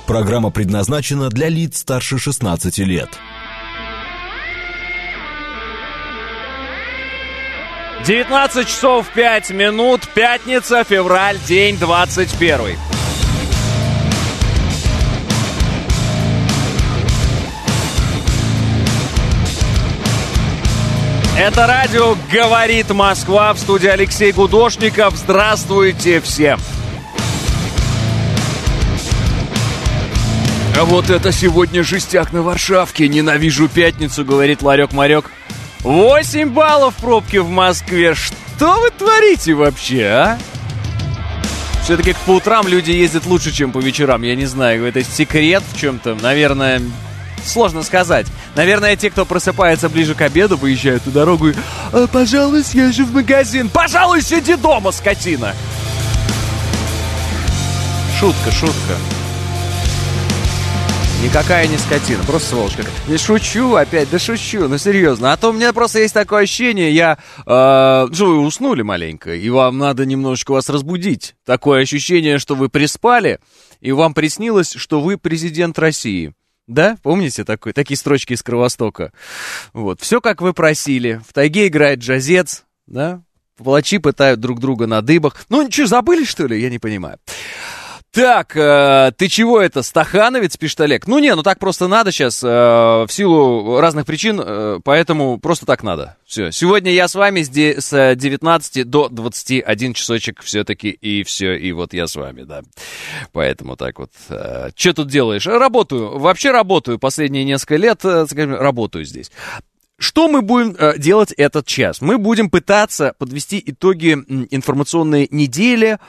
Программа предназначена для лиц старше 16 лет. 19 часов 5 минут, пятница, февраль, день 21. Это радио «Говорит Москва», в студии Алексей Гудошников. Здравствуйте всем! А вот это сегодня жестяк на Варшавке. Ненавижу пятницу, говорит Ларек-Марек. 8 баллов пробки в Москве. Что вы творите вообще, а? Все-таки по утрам люди ездят лучше, чем по вечерам. Я не знаю, это секрет в чем-то. Наверное, сложно сказать. Наверное, те, кто просыпается ближе к обеду, выезжают на дорогу и... пожалуй, съезжу в магазин. Пожалуй, сиди дома, скотина. Шутка. Никакая не скотина, просто сволочь какая. Не шучу опять, да шучу, ну серьезно. А то у меня просто есть такое ощущение, вы уснули маленько, и вам надо немножечко вас разбудить. Такое ощущение, что вы приспали, и вам приснилось, что вы президент России. Да? Помните такие строчки из Кровостока? Вот. Все, как вы просили. В тайге играет джазец, да? Палачи пытают друг друга на дыбах. Ну, что, забыли, что ли? Я не понимаю. Так, ты чего это, стахановец, пишет Олег? Ну так просто надо сейчас, в силу разных причин, поэтому просто так надо. Все, сегодня я с вами с 19 до 21 часочек все-таки, и все, и вот я с вами, да. Поэтому так вот. Что тут делаешь? Работаю, вообще работаю последние несколько лет, скажем, работаю здесь. Что мы будем делать этот час? Мы будем пытаться подвести итоги информационной недели,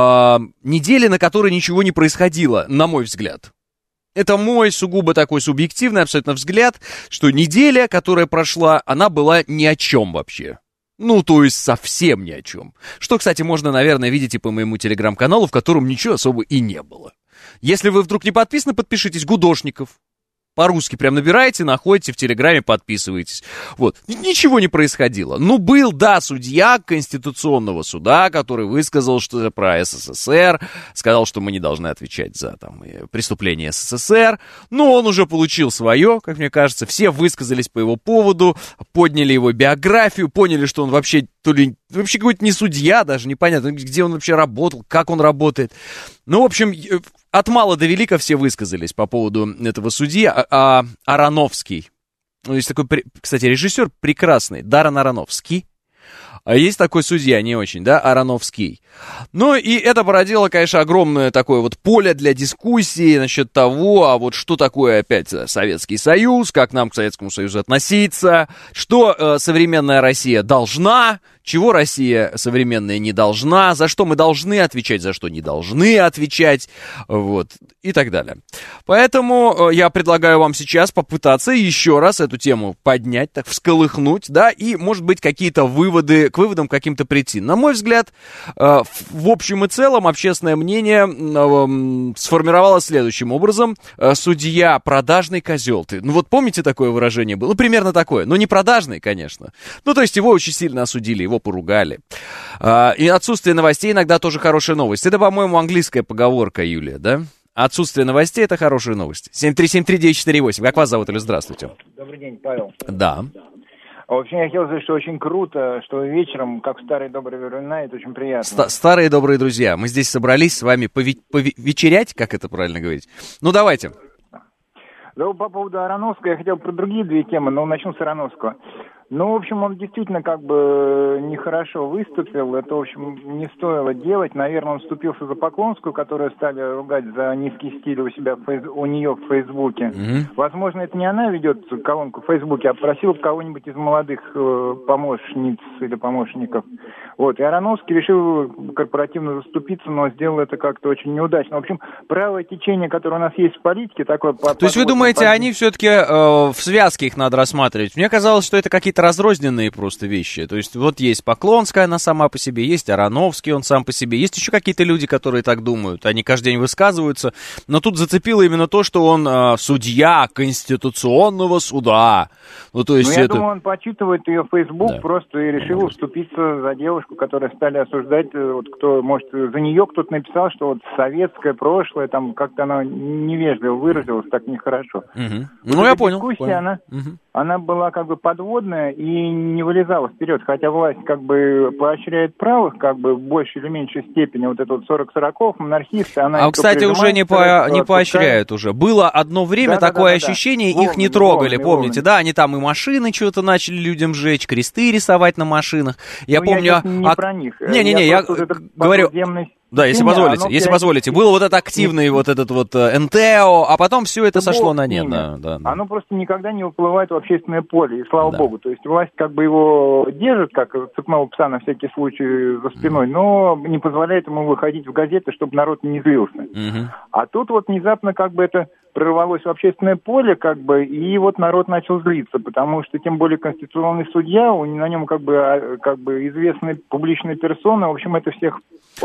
на которой ничего не происходило, на мой взгляд. Это мой сугубо такой субъективный абсолютно взгляд, что неделя, которая прошла, она была ни о чем вообще. Ну, то есть совсем ни о чем. Что, кстати, можно, наверное, видеть и по моему телеграм-каналу, в котором ничего особо и не было. Если вы вдруг не подписаны, подпишитесь. Гудошников. По-русски прям набираете, находите в Телеграме, подписываетесь. Вот. Ничего не происходило. Ну, был, да, судья Конституционного суда, который высказал что-то про СССР, сказал, что мы не должны отвечать за преступления СССР. Но он уже получил свое, как мне кажется. Все высказались по его поводу, подняли его биографию, поняли, что он вообще вообще какой-то не судья, даже непонятно, где он вообще работал, как он работает. Ну, в общем, от мала до велика все высказались по поводу этого судьи. Ароновский. Ну, есть такой, кстати, режиссер прекрасный, Даррен Аронофский. А есть такой судья, не очень, да, Ароновский. Ну, и это породило, конечно, огромное такое вот поле для дискуссии насчет того, а вот что такое опять Советский Союз, как нам к Советскому Союзу относиться, что современная Россия должна, чего Россия современная не должна, за что мы должны отвечать, за что не должны отвечать, вот, и так далее. Поэтому я предлагаю вам сейчас попытаться еще раз эту тему поднять, так всколыхнуть, да, и, может быть, какие-то выводы, к выводам каким-то прийти. На мой взгляд, в общем и целом, общественное мнение сформировалось следующим образом. Судья продажный козел. Ну вот помните, такое выражение было? Ну, примерно такое. Но не продажный, конечно. Ну, то есть его очень сильно осудили, его поругали. И отсутствие новостей иногда тоже хорошая новость. Это, по-моему, английская поговорка, Юлия, да? Отсутствие новостей — это хорошая новость. 7373948. Как вас зовут, или здравствуйте? Добрый день, Павел. Да. В общем, я хотел сказать, что очень круто, что вечером, как в старые добрые времена, это очень приятно. Старые добрые друзья, мы здесь собрались с вами повечерять, как это правильно говорить? Ну, давайте. Да, по поводу Ароновского, я хотел про другие две темы, но начну с Ароновского. Ну, в общем, он действительно как бы нехорошо выступил. Это, в общем, не стоило делать. Наверное, он вступился за Поклонскую, которую стали ругать за низкий стиль у себя у нее в Фейсбуке. Возможно, это не она ведет колонку в Фейсбуке, а просила кого-нибудь из молодых помощниц или помощников. Вот. И Ароновский решил корпоративно заступиться, но сделал это как-то очень неудачно. В общем, правое течение, которое у нас есть в политике, такое... То есть вы думаете, они все-таки в связке их надо рассматривать? Мне казалось, что это какие-то разрозненные просто вещи. То есть вот есть Поклонская, она сама по себе, есть Ароновский, он сам по себе, есть еще какие-то люди, которые так думают, они каждый день высказываются, но тут зацепило именно то, что он судья Конституционного суда. Ну, то есть я думаю, он почитывает ее в Facebook просто и решил вступиться за девушку, которую стали осуждать, вот кто, может, за нее кто-то написал, что вот советское прошлое, там как-то она невежливо выразилась, так нехорошо. Ну, я понял. Дискуссия, она была как бы подводная и не вылезала вперед, хотя власть как бы поощряет правых, как бы в большей или меньшей степени, вот это вот 40-40, монархисты, она... кстати, уже не поощряют уже. Было одно время такое ощущение, их не трогали, помните, да, они там и машины что-то начали людям жечь, кресты рисовать на машинах. Я помню... не про них. Не-не-не, я говорю... Да, если позволите. Был вот этот активный вот этот вот НТО, а потом все это сошло на нет. Да. Оно просто никогда не выплывает в общественное поле, и слава богу. То есть власть как бы его держит, как цепного пса на всякий случай за спиной, но не позволяет ему выходить в газеты, чтобы народ не злился. А тут вот внезапно как бы это прорвалось в общественное поле, как бы, и вот народ начал злиться, потому что, тем более, конституционный судья, на нем как бы известные публичные персоны, в общем, это всех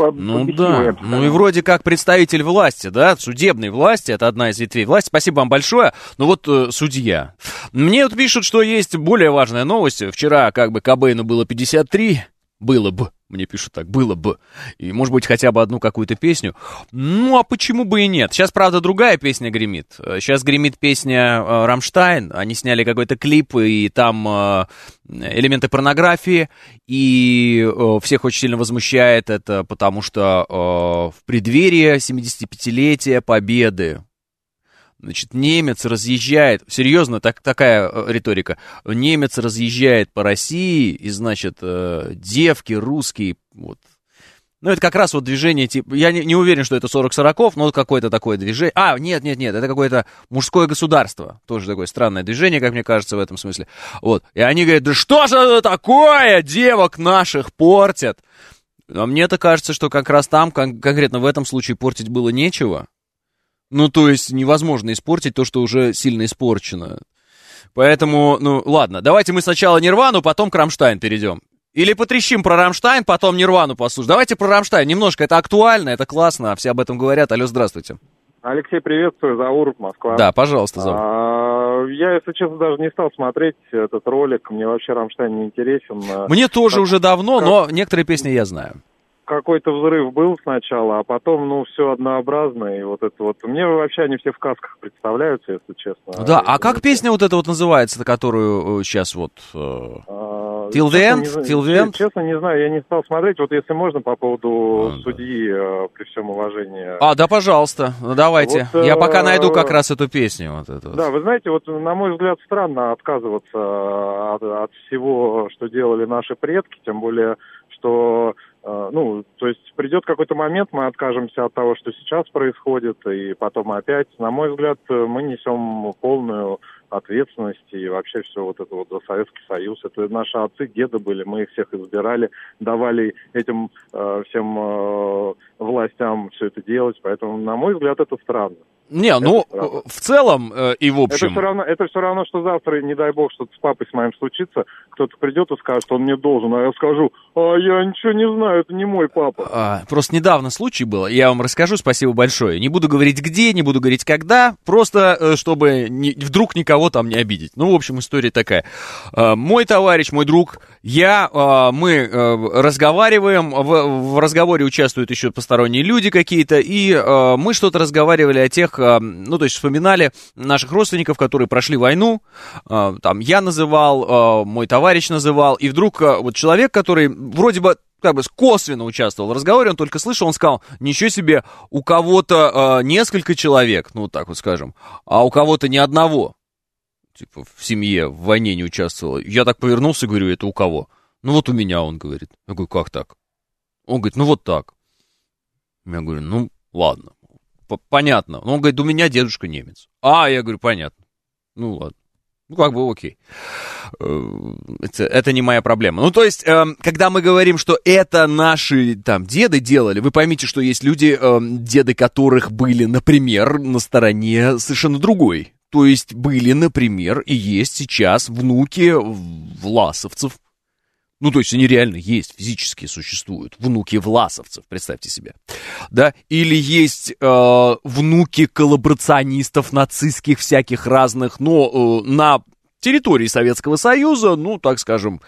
да, ну и вроде как представитель власти, да, судебной власти, это одна из ветвей власти, спасибо вам большое, но вот судья. Мне вот пишут, что есть более важная новость, вчера как бы Кобейну было 53, было бы. Мне пишут так, было бы. И, может быть, хотя бы одну какую-то песню. Ну, а почему бы и нет? Сейчас, правда, другая песня гремит. Сейчас гремит песня «Рамштайн». Они сняли какой-то клип, и там элементы порнографии. И всех очень сильно возмущает это, потому что в преддверии 75-летия Победы, значит, немец разъезжает, серьезно, такая риторика, немец разъезжает по России, и, значит, девки русские, вот. Ну, это как раз вот движение, типа, я не уверен, что это 40-40, но какое-то такое движение. Нет, это какое-то мужское государство, тоже такое странное движение, как мне кажется, в этом смысле. Вот, и они говорят, да что же это такое, девок наших портят. А мне-то кажется, что как раз там, конкретно в этом случае, портить было нечего. Ну, то есть невозможно испортить то, что уже сильно испорчено. Поэтому, ну, ладно, давайте мы сначала Нирвану, потом к Рамштайн перейдем. Или потрещим про Рамштайн, потом Нирвану послушаем. Давайте про Рамштайн немножко, это актуально, это классно, все об этом говорят. Алло, здравствуйте. Алексей, приветствую, Заур, Москва. Да, пожалуйста, Заур. Я, если честно, даже не стал смотреть этот ролик, мне вообще Рамштайн не интересен. Мне тоже уже давно, но некоторые песни я знаю. Какой-то взрыв был сначала, а потом, ну, все однообразно, и вот это вот... Мне вообще они все в касках представляются, если честно. Да, а как песня вот эта вот называется, которую сейчас вот... Till the End? Честно, не знаю, я не стал смотреть. Вот если можно, по поводу судьи, при всем уважении... Да, пожалуйста, давайте. Вот, я пока найду как раз эту песню. Вот эту. Да, вы знаете, вот, на мой взгляд, странно отказываться от всего, что делали наши предки, тем более, что... Ну, то есть придет какой-то момент, мы откажемся от того, что сейчас происходит, и потом опять, на мой взгляд, мы несем полную ответственность и вообще все вот это вот за Советский Союз. Это наши отцы, деды были, мы их всех избирали, давали этим всем властям все это делать, поэтому, на мой взгляд, это странно. Не, ну, в целом и в общем... Это все равно, что завтра, не дай бог, что-то с папой с моим случится, кто-то придет и скажет, что он мне должен, а я скажу, я ничего не знаю, это не мой папа. Просто недавно случай был, я вам расскажу, спасибо большое. Не буду говорить где, не буду говорить когда, просто чтобы вдруг никого там не обидеть. Ну, в общем, история такая. Мой товарищ, мой друг, мы разговариваем, в разговоре участвуют еще посторонние люди какие-то, и мы что-то разговаривали о тех, ну, то есть вспоминали наших родственников, которые прошли войну, там я называл, мой товарищ называл, и вдруг вот человек, который вроде бы как бы косвенно участвовал в разговоре, он только слышал, он сказал, ничего себе, у кого-то несколько человек, ну, вот так вот скажем, а у кого-то ни одного, типа, в семье в войне не участвовал. Я так повернулся и говорю, это у кого? Ну, вот у меня, он говорит. Я говорю, как так? Он говорит, ну, вот так. Я говорю, ну, ладно, понятно. Он говорит, у меня дедушка немец. Я говорю, понятно. Ну, ладно. Ну, как бы окей. Это не моя проблема. Ну, то есть, когда мы говорим, что это наши там деды делали, вы поймите, что есть люди, деды которых были, например, на стороне совершенно другой То есть были, например, и есть сейчас внуки власовцев. Ну, то есть они реально есть, физически существуют. Внуки власовцев, представьте себе. Да? Или есть внуки коллаборационистов нацистских всяких разных, но на территории Советского Союза, ну, так скажем,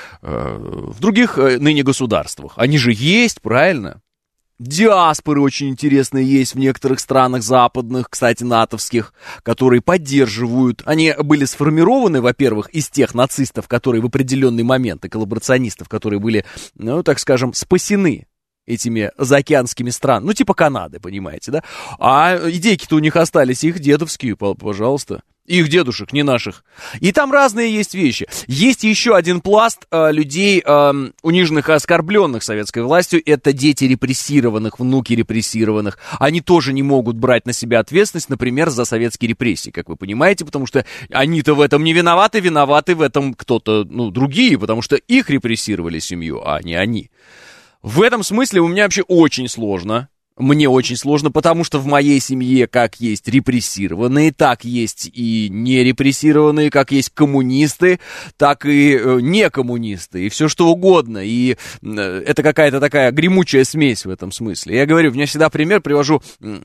в других ныне государствах. Они же есть, правильно? Диаспоры очень интересные есть в некоторых странах западных, кстати, натовских, которые поддерживают. Они были сформированы, во-первых, из тех нацистов, которые в определенный момент, и коллаборационистов, которые были, ну, так скажем, спасены этими заокеанскими странами, ну, типа Канады, понимаете, да? А идейки-то у них остались, их дедовские, пожалуйста. Их дедушек, не наших. И там разные есть вещи. Есть еще один пласт людей, униженных и оскорбленных советской властью. Это дети репрессированных, внуки репрессированных. Они тоже не могут брать на себя ответственность, например, за советские репрессии, как вы понимаете, потому что они-то в этом не виноваты, виноваты в этом кто-то, ну, другие, потому что их репрессировали семью, а не они. В этом смысле у меня вообще очень сложно. Мне очень сложно, потому что в моей семье как есть репрессированные, так есть и не репрессированные, как есть коммунисты, так и не коммунисты, и все что угодно. И это какая-то такая гремучая смесь в этом смысле. Я говорю, я всегда пример привожу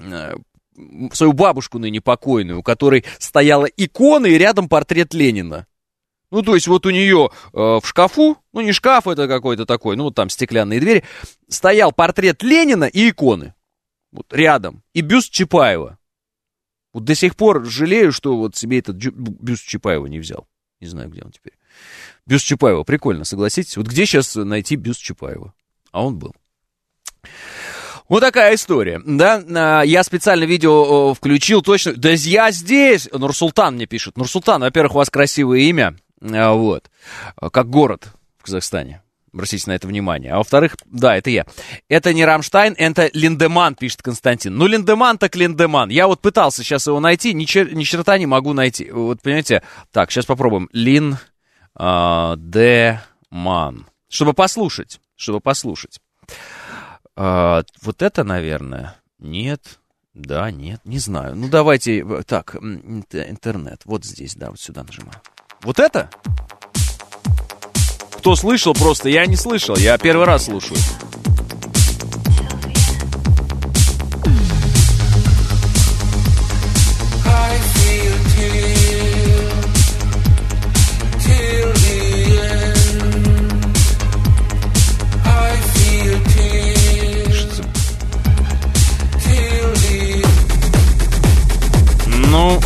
свою бабушку ныне покойную, у которой стояла икона и рядом портрет Ленина. Ну, то есть вот у нее в шкафу, ну, не шкаф, это какой-то такой, ну, вот там стеклянные двери, стоял портрет Ленина и иконы. Вот рядом. И бюст Чапаева. Вот до сих пор жалею, что вот себе этот бюст Чапаева не взял. Не знаю, где он теперь. Бюст Чапаева, прикольно, согласитесь? Вот где сейчас найти бюст Чапаева? А он был. Вот такая история, да, я специально видео включил, точно, да я здесь, Нурсултан мне пишет. Нурсултан, во-первых, у вас красивое имя, вот, как город в Казахстане. Обратите на это внимание. А во-вторых, да, это я. Это не Рамштайн, это Линдеман, пишет Константин. Ну, Линдеман так Линдеман. Я вот пытался сейчас его найти, ни черта не могу найти. Вот, понимаете? Так, сейчас попробуем. Линдеман. Чтобы послушать. Вот это, наверное. Нет. Да, нет, не знаю. Ну, давайте. Так, интернет. Вот здесь, да, вот сюда нажимаю. Вот это? Кто слышал просто? Я не слышал, я первый раз слушаю. Ну...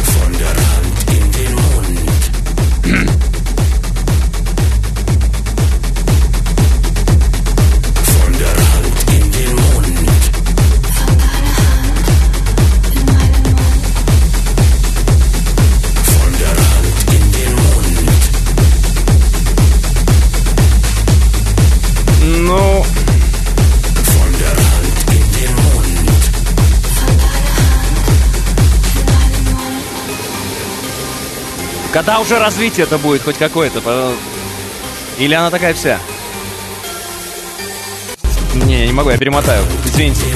Когда уже развитие это будет хоть какое-то? Или она такая вся? Не, я не могу, я перемотаю. Извините.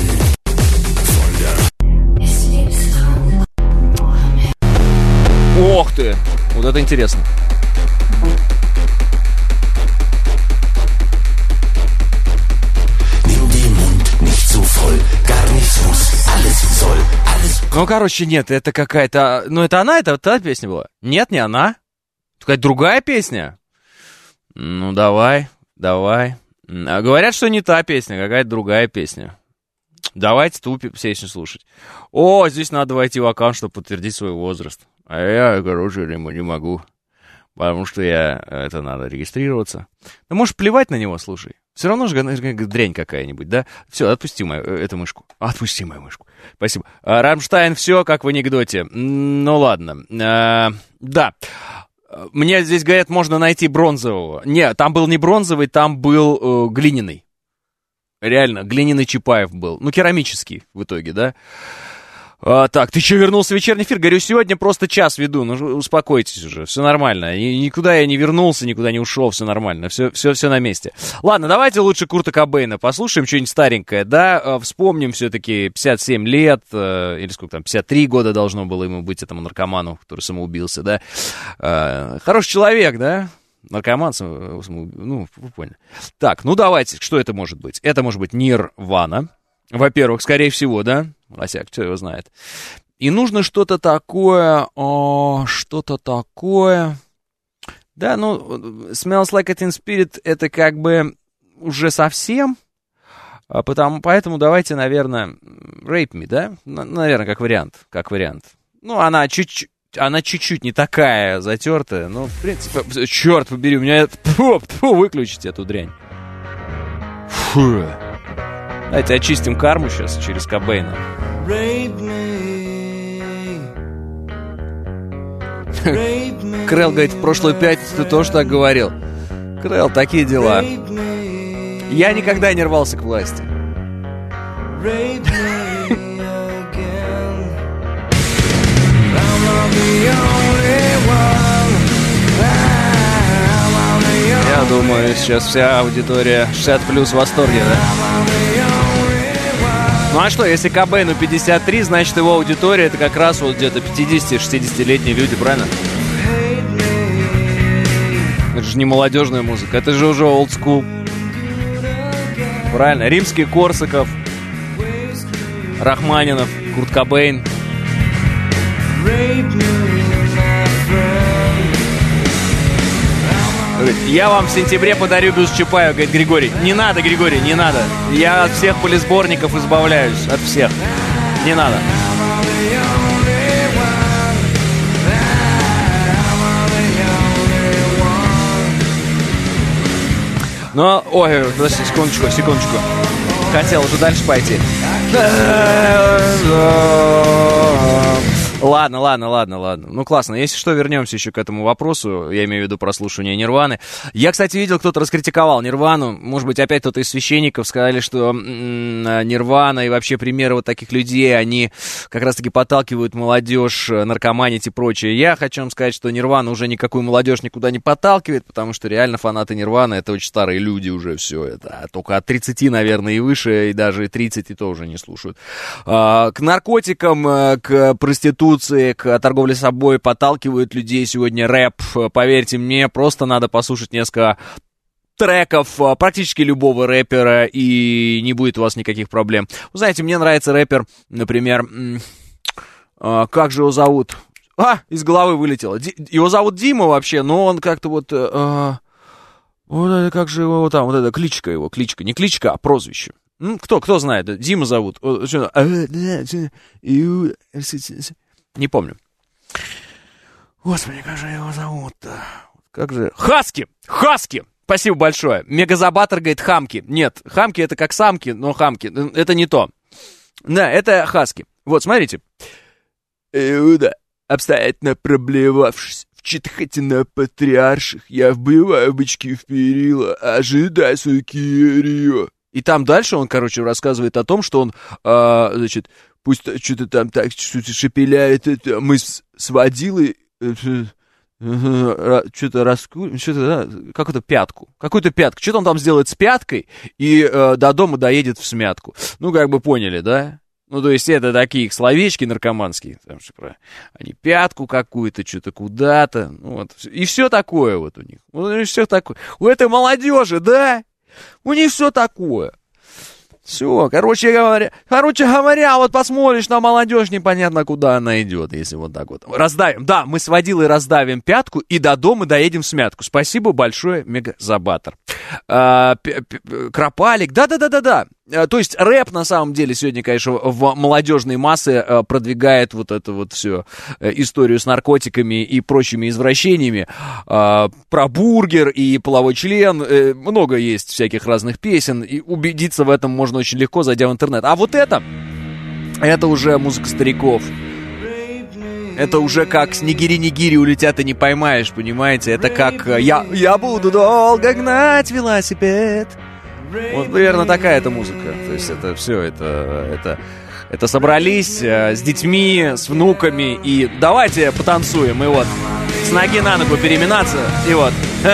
Ох ты! Вот это интересно. Ну, короче, нет, это какая-то... Ну, это она, это та песня была? Нет, не она. Какая-то другая песня? Ну, давай. А говорят, что не та песня, какая-то другая песня. Давайте ту песню слушать. О, здесь надо войти в аккаунт, чтобы подтвердить свой возраст. А я, короче, не могу. Потому что это надо регистрироваться. Да можешь плевать на него, слушай. Все равно же дрянь какая-нибудь, да? Все, отпусти эту мышку. Отпусти мою мышку. Спасибо. Рамштайн, все как в анекдоте. Ну ладно. Да. Мне здесь говорят, можно найти бронзового. Нет, там был не бронзовый, там был глиняный. Реально, глиняный Чапаев был. Ну, керамический в итоге, да? Так, ты что, вернулся в вечерний эфир? Говорю, сегодня просто час веду, ну успокойтесь уже, все нормально. И никуда я не вернулся, никуда не ушел, все нормально, все на месте. Ладно, давайте лучше Курта Кобейна послушаем, что-нибудь старенькое, да? Вспомним все-таки 57 лет, или сколько там, 53 года должно было ему быть, этому наркоману, который самоубился, да? Хороший человек, да? Наркоман, ну, вы поняли. Так, ну давайте, что это может быть? Это может быть Нирвана, во-первых, скорее всего, да? Лосяк, кто его знает. И нужно что-то такое... Да, ну, Smells Like Teen Spirit это как бы уже совсем... Поэтому давайте, наверное, Rape Me, да? Наверное, как вариант. Ну, она чуть-чуть не такая затертая, но, в принципе... Черт побери, у меня... Выключите эту дрянь. Фу. Давайте очистим карму сейчас через Кобейна. Крэл говорит, в прошлую пятницу ты тоже так говорил. Крэл, такие дела. Я никогда не рвался к власти. Я думаю, сейчас вся аудитория 60+ в восторге, да? Ну а что, если Кобейну 53, значит его аудитория это как раз вот где-то 50-60-летние люди, правильно? Это же не молодежная музыка, это же уже old school. Правильно, Римский-Корсаков, Рахманинов, Курт Кобейн. Я вам в сентябре подарю бюст Чапаева, говорит Григорий. Не надо, Григорий, не надо. Я от всех полисборников избавляюсь, от всех. Не надо. Ну, ой, подожди, секундочку. Хотел уже дальше пойти. Ладно. Ну, классно. Если что, вернемся еще к этому вопросу. Я имею в виду прослушивание Нирваны. Я, кстати, видел, кто-то раскритиковал Нирвану. Может быть, опять кто-то из священников сказали, что Нирвана и вообще примеры вот таких людей, они как раз-таки подталкивают молодежь наркоманить и прочее. Я хочу вам сказать, что Нирвана уже никакую молодежь никуда не подталкивает, потому что реально фанаты Нирваны — это очень старые люди уже все. Это только от 30, наверное, и выше, и даже 30 и то уже не слушают. К наркотикам, к проституции, к торговле собой подталкивают людей сегодня рэп. Поверьте мне, просто надо послушать несколько треков практически любого рэпера, и не будет у вас никаких проблем. Вы знаете, мне нравится рэпер, например, как же его зовут? Из головы вылетело. Его зовут Дима вообще, но он как-то вот как же его там, вот эта кличка, не кличка, а прозвище. Кто знает? Дима зовут. Не помню. Господи, как же его зовут-то? Как же... Хаски! Спасибо большое. Мегазабатор говорит Хамки. Нет, Хамки это как самки, но Хамки. Это не то. Да, это Хаски. Вот, смотрите. Иуда, обстоятельно проблевавшись в читхотино-патриарших, я вбиваю бычки в перила, ожидай свою кирию. И там дальше он, короче, рассказывает о том, что он, значит... Пусть что-то там так что-то шепеляет, мы с водилой что-то раскурим, какую-то пятку. Что-то он там сделает с пяткой и до дома доедет в смятку. Ну, как бы поняли, да? Ну, то есть это такие их словечки наркоманские. Там, они пятку какую-то, что-то куда-то. Ну, вот. И все такое вот у них. Вот, все такое. У этой молодежи, да? У них все такое. Все, короче говоря, вот посмотришь на молодежь, непонятно, куда она идет, если вот так вот. Раздавим, да, мы с водилой раздавим пятку и до дома доедем в смятку. Спасибо большое, Мегазабатор. Кропалик, да. То есть рэп, на самом деле, сегодня, конечно, в молодежной массе продвигает вот эту вот всю историю с наркотиками и прочими извращениями. Про бургер и половой член. Много есть всяких разных песен. И убедиться в этом можно очень легко, зайдя в интернет. А вот это уже музыка стариков. Это уже как снегири-нигири улетят и не поймаешь, понимаете? Это как я буду долго гнать велосипед. Вот примерно такая эта музыка. То есть это все, это Это собрались с детьми, с внуками, и давайте потанцуем, и вот с ноги на ногу переминаться, и вот.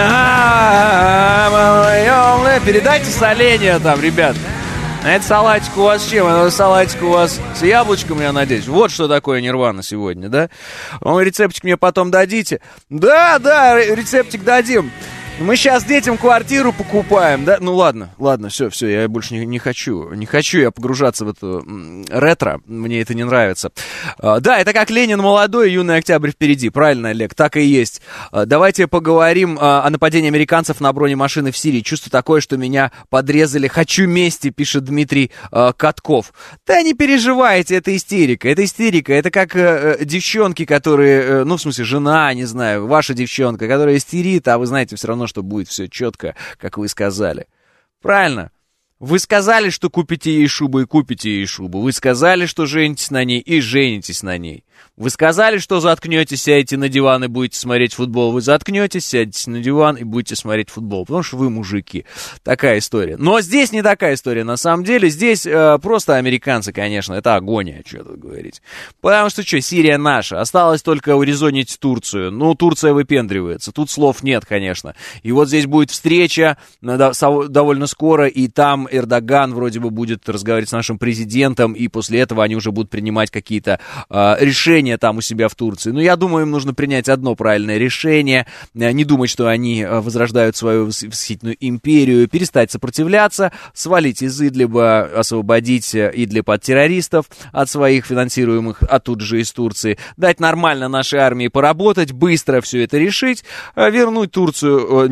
Передайте соленья там, ребят. А это салатик у вас с чем? Это салатик у вас с яблочком, я надеюсь. Вот что такое Нирвана сегодня, да? Вы рецептик мне потом дадите? Да, рецептик дадим. Мы сейчас детям квартиру покупаем, да? Ну ладно, все, я больше не хочу. Не хочу я погружаться в эту ретро, мне это не нравится. Да, это как Ленин молодой, юный октябрь впереди. Правильно, Олег, так и есть. Давайте поговорим о нападении американцев на бронемашины в Сирии. Чувство такое, что меня подрезали. Хочу мести, пишет Дмитрий Катков. Да не переживайте, это истерика. Это как девчонки, которые, ну в смысле жена, не знаю, ваша девчонка, которая истерит, а вы знаете все равно, что будет все четко, как вы сказали. Правильно. Вы сказали, что купите ей шубу, и купите ей шубу. Вы сказали, что женитесь на ней, и женитесь на ней. Вы сказали, что заткнетесь, сядете на диван и будете смотреть футбол. Вы заткнетесь, сядете на диван и будете смотреть футбол. Потому что вы мужики. Такая история. Но здесь не такая история. На самом деле, здесь просто американцы, конечно. Это агония, что тут говорить. Потому что Сирия наша. Осталось только урезонить Турцию. Ну, Турция выпендривается. Тут слов нет, конечно. И вот здесь будет встреча довольно скоро. И там Эрдоган вроде бы будет разговаривать с нашим президентом. И после этого они уже будут принимать какие-то решения там у себя в Турции. Но я думаю, им нужно принять одно правильное решение, не думать, что они возрождают свою восхитительную империю, перестать сопротивляться, свалить из Идлиба, освободить Идлиб от террористов, от своих финансируемых, а тут же из Турции, дать нормально нашей армии поработать, быстро все это решить, вернуть Турцию,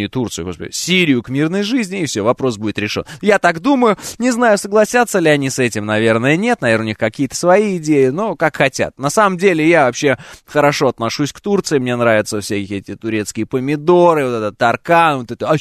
Сирию к мирной жизни, и все, вопрос будет решен. Я так думаю, не знаю, согласятся ли они с этим, наверное, нет, наверное, у них какие-то свои идеи, но как хотят. На самом деле я вообще хорошо отношусь к Турции, мне нравятся всякие эти турецкие помидоры, вот этот таркан, вот это вот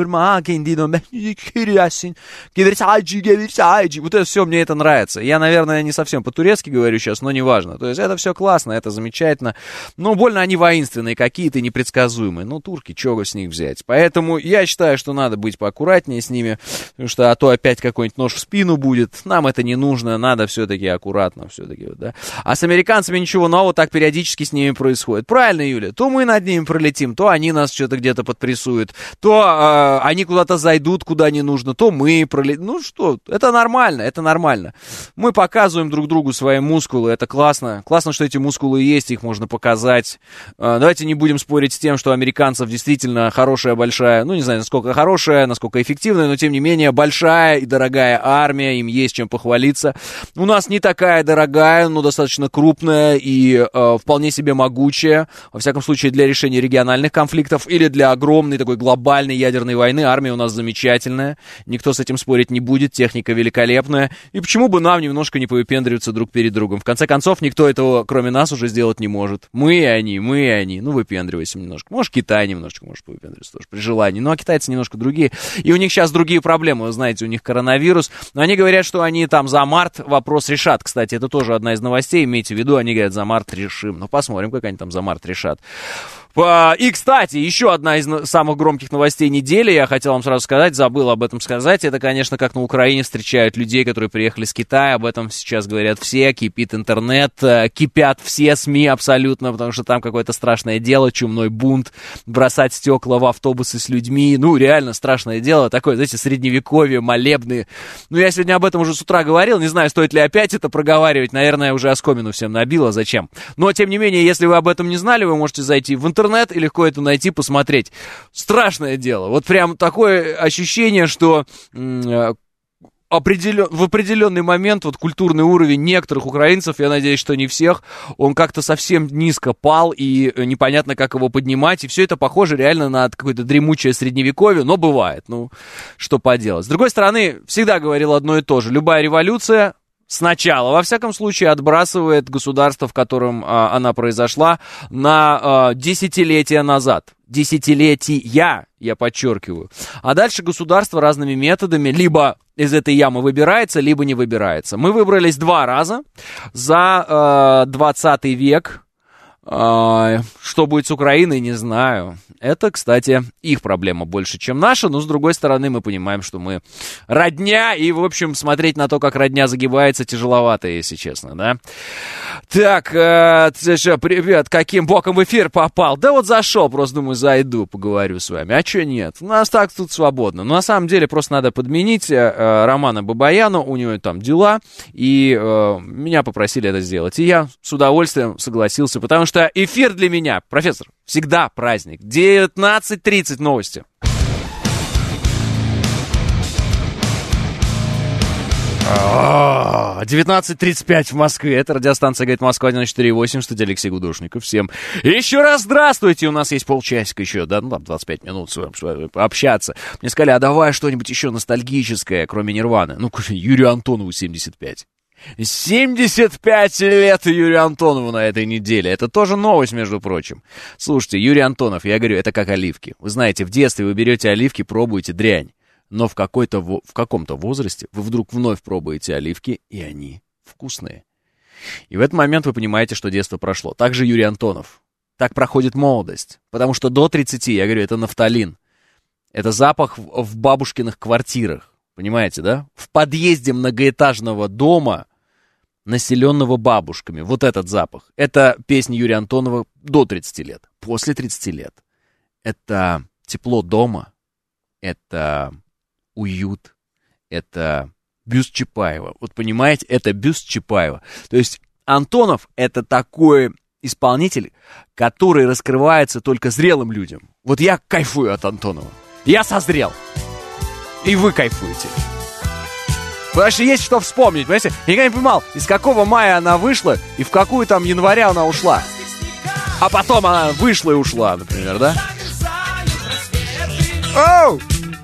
это все мне это нравится. Я, наверное, не совсем по-турецки говорю сейчас, но неважно. То есть это все классно, это замечательно. Но больно они воинственные какие-то, непредсказуемые. Ну, турки, чего с них взять? Поэтому я считаю, что надо быть поаккуратнее с ними, потому что а то опять какой-нибудь нож в спину будет. Нам это не нужно, надо все-таки аккуратно, все-таки, вот, да. А с американцами ничего нового так периодически с ними происходит. Правильно, Юля? То мы над ними пролетим, то они нас что-то где-то подпрессуют, то они куда-то зайдут, куда не нужно, то мы пролетим. Ну что, это нормально, это нормально. Мы показываем друг другу свои мускулы, это классно. Классно, что эти мускулы есть, их можно показать. Давайте не будем спорить с тем, что американцев действительно хорошая, большая, ну не знаю, насколько хорошая, насколько эффективная, но тем не менее большая и дорогая армия, им есть чем похвалиться. У нас не такая дорогая, но достаточно крупная и вполне себе могучая, во всяком случае для решения региональных конфликтов или для огромной такой глобальной ядерной войны. Армия у нас замечательная, никто с этим спорить не будет, техника великолепная, и почему бы нам немножко не повыпендриваться друг перед другом? В конце концов, никто этого, кроме нас, уже сделать не может. Мы и они, ну выпендривайся немножко. Может, Китай немножечко может повыпендриваться тоже, при желании, ну а китайцы немножко другие, и у них сейчас другие проблемы, вы знаете, у них коронавирус, но они говорят, что они там за март вопрос решат. Кстати, это тоже одна из новостей, имейте в виду, они говорят, за март решим. Ну, посмотрим, как они там за март решат. И, кстати, еще одна из самых громких новостей недели, я хотел вам сразу сказать, забыл об этом сказать, это, конечно, как на Украине встречают людей, которые приехали с Китая, об этом сейчас говорят все, кипит интернет, кипят все СМИ абсолютно, потому что там какое-то страшное дело, чумной бунт, бросать стекла в автобусы с людьми, ну, реально страшное дело, такое, знаете, средневековье, молебны. Ну, я сегодня об этом уже с утра говорил, не знаю, стоит ли опять это проговаривать, наверное, уже оскомину всем набило, зачем. Но, тем не менее, если вы об этом не знали, вы можете зайти в интернет и легко это найти, посмотреть. Страшное дело. Вот прям такое ощущение, что в определенный момент вот культурный уровень некоторых украинцев, я надеюсь, что не всех, он как-то совсем низко пал, и непонятно, как его поднимать, и все это похоже реально на какое-то дремучее средневековье, но бывает, ну, что поделать. С другой стороны, всегда говорил одно и то же. Любая революция сначала, во всяком случае, отбрасывает государство, в котором она произошла, на десятилетия назад. Десятилетия, я подчеркиваю. А дальше государство разными методами либо из этой ямы выбирается, либо не выбирается. Мы выбрались 2 раза за 20 век. Что будет с Украиной, не знаю. Это, кстати, их проблема больше, чем наша. Но, с другой стороны, мы понимаем, что мы родня. И, в общем, смотреть на то, как родня загибается, тяжеловато, если честно, да? Так, привет, каким боком в эфир попал? Да вот зашел, просто думаю, зайду, поговорю с вами. А чё нет? У нас так тут свободно. Но на самом деле просто надо подменить Романа Бабаяна, у него там дела, и меня попросили это сделать. И я с удовольствием согласился, потому что эфир для меня, профессор, всегда праздник. 19:30 новости. А, 19:35 в Москве. Это радиостанция «Говорит Москва», 94,8, студия Алексей Гудошников. Всем еще раз здравствуйте. У нас есть полчасика еще, да, ну, 25 минут с вами пообщаться. Мне сказали, а давай что-нибудь еще ностальгическое, кроме Нирваны. Ну, Юрию Антонову 75. 75 лет Юрию Антонову на этой неделе. Это тоже новость, между прочим. Слушайте, Юрий Антонов, я говорю, это как оливки. Вы знаете, в детстве вы берете оливки, пробуете дрянь. Но в каком-то возрасте вы вдруг вновь пробуете оливки, и они вкусные. И в этот момент вы понимаете, что детство прошло. Так же Юрий Антонов. Так проходит молодость. Потому что до 30, я говорю, это нафталин. Это запах в бабушкиных квартирах. Понимаете, да? В подъезде многоэтажного дома, населенного бабушками. Вот этот запах. Это песня Юрия Антонова до 30 лет. После 30 лет. Это тепло дома. Это уют, это бюст Чапаева. Вот понимаете, это бюст Чапаева. То есть Антонов — это такой исполнитель, который раскрывается только зрелым людям. Вот я кайфую от Антонова. Я созрел. И вы кайфуете. Потому что есть что вспомнить, понимаете? Я никогда не понимал, из какого мая она вышла и в какую там января она ушла. А потом она вышла и ушла, например, да? Оу!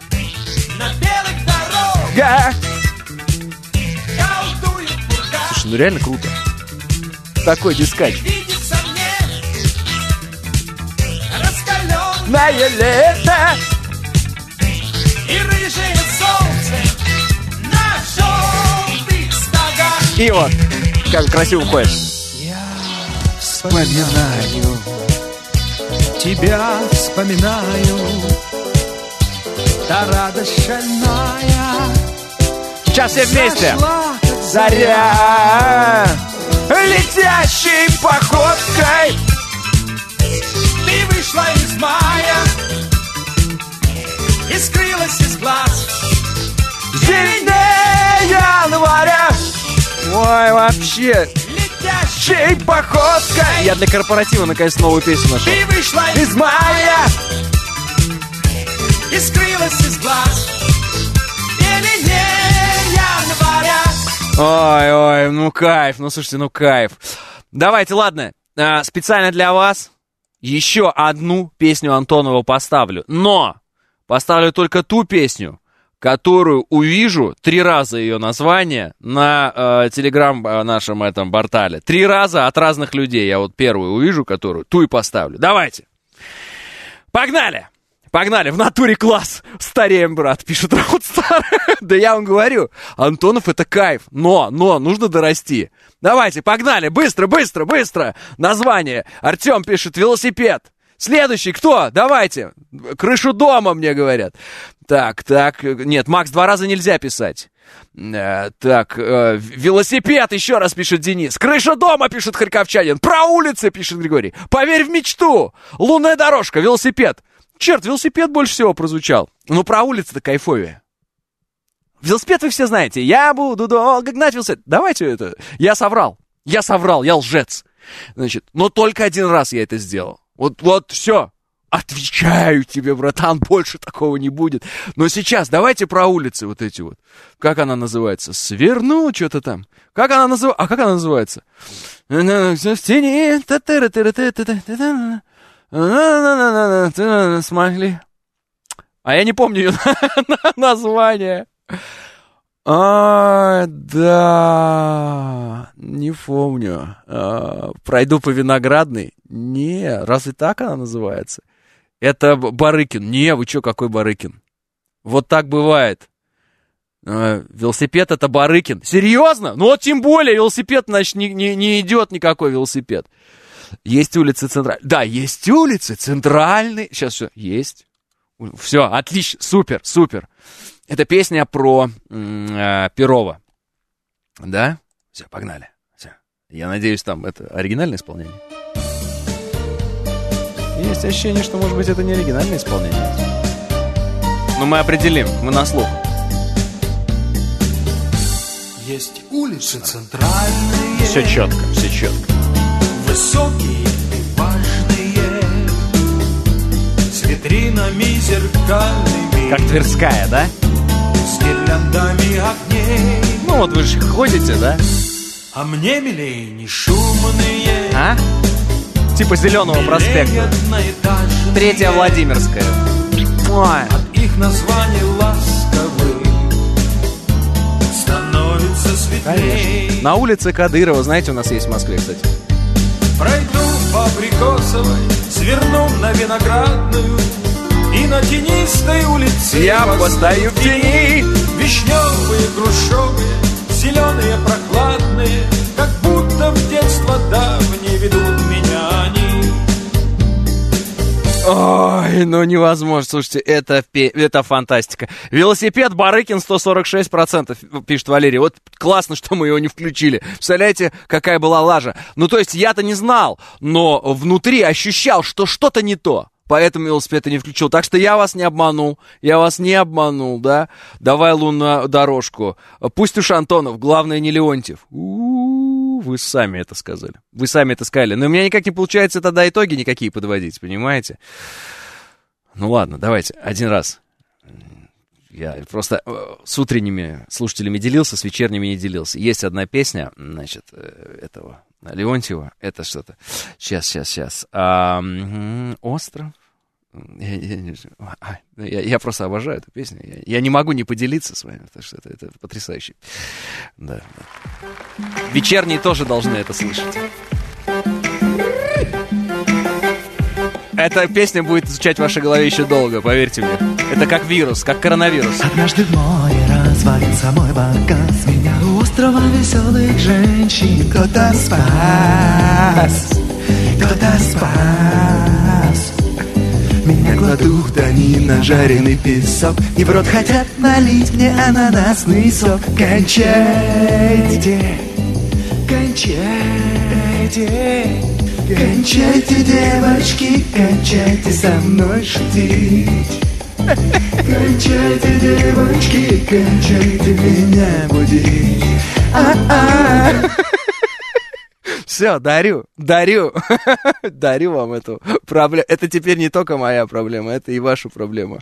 Слушай, ну реально круто. Такой дискач. На лето и рыжее солнце на желтых стогах. И вот, как красиво уходит. Я вспоминаю, тебя вспоминаю, та радость шальная. Сейчас все вместе. Заря летящей походкой. Ты вышла из мая и скрылась из глаз. Зеленее января. Ой, вообще. Летящей походкой. Я для корпоратива наконец новую песню нашел. Ты вышла из мая и скрылась из глаз. Ой, ну кайф, ну слушайте, ну кайф. Давайте, ладно, специально для вас еще одну песню Антонова поставлю. Но поставлю только ту песню, которую увижу 3 раза ее название на телеграм нашем этом портале. 3 раза от разных людей. Я вот первую увижу, которую, ту и поставлю. Давайте. Погнали! Погнали, в натуре класс. Стареем, брат, пишет Раудстар. Да я вам говорю, Антонов это кайф. Но, нужно дорасти. Давайте, погнали, быстро. Название. Артем пишет, велосипед. Следующий, кто? Давайте. Крышу дома, мне говорят. Так. Нет, Макс, 2 раза нельзя писать. Так, велосипед, еще раз пишет Денис. Крыша дома, пишет Харьковчанин. Про улицы, пишет Григорий. Поверь в мечту. Лунная дорожка, велосипед. Черт, велосипед больше всего прозвучал. Ну, про улицы-то кайфовее. Велосипед вы все знаете. Я буду долго гнать велосипед. Давайте это. Я соврал, я лжец. Значит, но только 1 раз я это сделал. Вот, все. Отвечаю тебе, братан, больше такого не будет. Но сейчас давайте про улицы вот эти вот. Как она называется? Сверну, что-то там. Как она называется? В тени. Смогли. А я не помню ее название. Да, не помню. Пройду по Виноградной. Не, разве так она называется? Это Барыкин. Не, вы что, какой Барыкин? Вот так бывает. Велосипед это Барыкин. Серьезно? Ну вот тем более велосипед, значит, не идет никакой велосипед. Есть улицы центральные. Да, есть улицы центральные. Сейчас все. Есть. Все, отлично. Супер, супер. Это песня про Перова. Да? Все, погнали. Все. Я надеюсь, там это оригинальное исполнение. Есть ощущение, что, может быть, это не оригинальное исполнение. Но мы определим, мы на слух. Есть улицы центральные, Все четко, все четко. высокие и важные, с витринами зеркальными, Как Тверская, да? с гирляндами огней. Ну вот вы же ходите, да? А мне милей не шумные, А? Типа Зеленого проспекта. милей одноэтажные, 3-я Владимирская. Ой. от их названий ласковых становится светлей. Конечно. На улице Кадырова, знаете, у нас есть в Москве, кстати. Пройду по Абрикосовой, сверну на Виноградную, и на тенистой улице Я постою в тени. вишневые, грушевые, зеленые, прохладные, как будто в детство давние ведут меня они. Ой, ну невозможно. Слушайте, это фантастика. Велосипед Барыкин 146%, пишет Валерий. Вот классно, что мы его не включили. Представляете, какая была лажа. Ну, то есть я-то не знал, но внутри ощущал, что что-то не то. Поэтому велосипед не включил. Так что я вас не обманул. Я вас не обманул, да? Давай лунную дорожку. Пусть уж Антонов, главное не Леонтьев. Вы сами это сказали. Вы сами это сказали. Но у меня никак не получается тогда итоги никакие подводить, понимаете? Ну ладно, давайте, один раз. Я просто с утренними слушателями делился, с вечерними не делился. Есть одна песня, значит, этого Леонтьева. Это что-то. Сейчас. Остров. Я просто обожаю эту песню. Я не могу не поделиться с вами, потому что это потрясающе. Да. Вечерние тоже должны это слышать. Эта песня будет звучать в вашей голове еще долго, поверьте мне. Это как вирус, как коронавирус. Однажды в море развалился мой бокал. С меня у острова веселых женщин кто-то спас. Меня кладут они на жареный песок, и в рот хотят налить мне ананасный сок. Кончайте, девочки, кончайте со мной шутить. Кончайте, девочки, кончайте меня будить. Все, дарю вам эту проблему. Это теперь не только моя проблема, это и ваша проблема.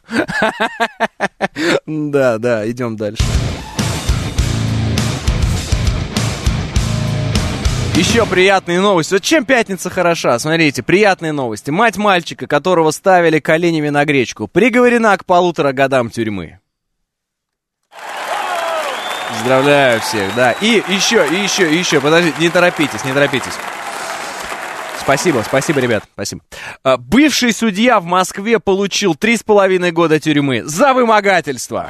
Да, идем дальше. Еще приятные новости. Вот чем пятница хороша? Смотрите, приятные новости. Мать мальчика, которого ставили коленями на гречку, приговорена к 1,5 годам тюрьмы. Поздравляю всех, да. И еще. Подождите, не торопитесь. Спасибо, ребят, спасибо. Бывший судья в Москве получил 3,5 года тюрьмы за вымогательство.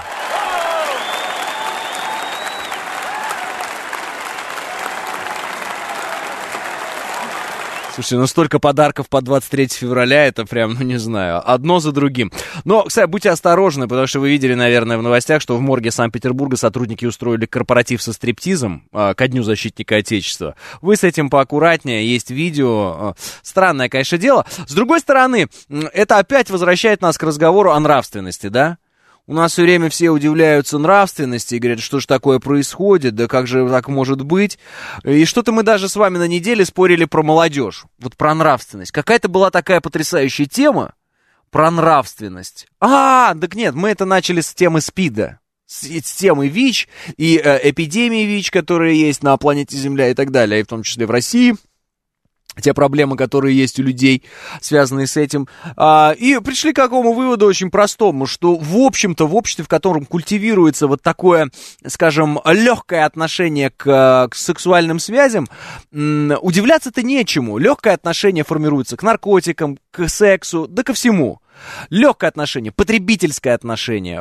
Слушайте, ну столько подарков по 23 февраля, это прям, не знаю, одно за другим. Но, кстати, будьте осторожны, потому что вы видели, наверное, в новостях, что в морге Санкт-Петербурга сотрудники устроили корпоратив со стриптизом ко Дню защитника Отечества. Вы с этим поаккуратнее, есть видео. Странное, конечно, дело. С другой стороны, это опять возвращает нас к разговору о нравственности, да? У нас все время все удивляются нравственности и говорят, что же такое происходит, да как же так может быть. И что-то мы даже с вами на неделе спорили про молодежь, вот про нравственность. Какая-то была такая потрясающая тема про нравственность. Так нет, мы это начали с темы СПИДа, с темы ВИЧ и эпидемии ВИЧ, которые есть на планете Земля и так далее, и в том числе в России. Те проблемы, которые есть у людей, связанные с этим. И пришли к какому выводу очень простому, что, в общем-то, в обществе, в котором культивируется вот такое, скажем, легкое отношение к сексуальным связям, удивляться-то нечему. Легкое отношение формируется к наркотикам, к сексу, да ко всему. Легкое отношение, потребительское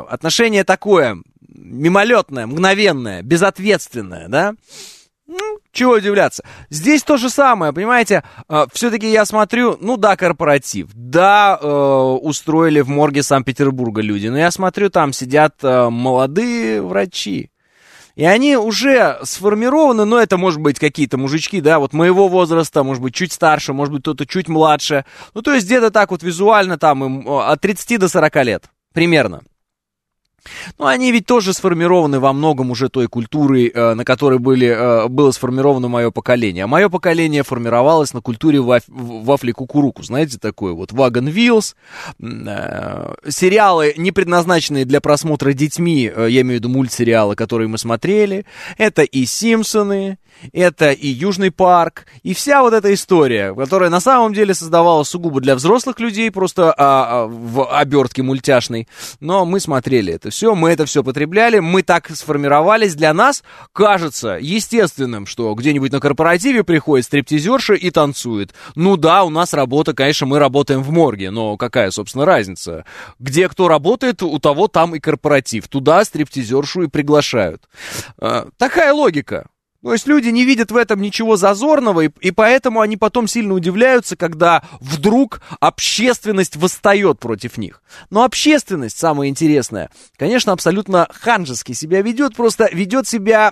отношение такое, мимолетное, мгновенное, безответственное, да? Чего удивляться? Здесь то же самое, понимаете? Все-таки я смотрю, ну да, корпоратив. Да, устроили в морге Санкт-Петербурга люди. Но я смотрю, там сидят молодые врачи. И они уже сформированы, но это может быть какие-то мужички, да, вот моего возраста, может быть, чуть старше, может быть, кто-то чуть младше. Ну, то есть где-то так вот визуально там им от 30 до 40 лет, примерно. Ну, они ведь тоже сформированы во многом уже той культурой, на которой было сформировано мое поколение. А мое поколение формировалось на культуре вафли кукуруку. Знаете, такое вот Wagon Wheels, сериалы, не предназначенные для просмотра детьми, я имею в виду мультсериалы, которые мы смотрели. Это и Симпсоны, это и Южный парк, и вся вот эта история, которая на самом деле создавалась сугубо для взрослых людей, просто в обертке мультяшной. Но мы смотрели это все, мы это все потребляли, мы так сформировались. Для нас кажется естественным, что где-нибудь на корпоративе приходит стриптизерша и танцует. Ну да, у нас работа, конечно, мы работаем в морге, но какая, собственно, разница? Где кто работает, у того там и корпоратив. Туда стриптизершу и приглашают. Такая логика. То есть люди не видят в этом ничего зазорного, и поэтому они потом сильно удивляются, когда вдруг общественность восстает против них. Но общественность, самое интересное, конечно, абсолютно ханжески себя ведет, просто ведет себя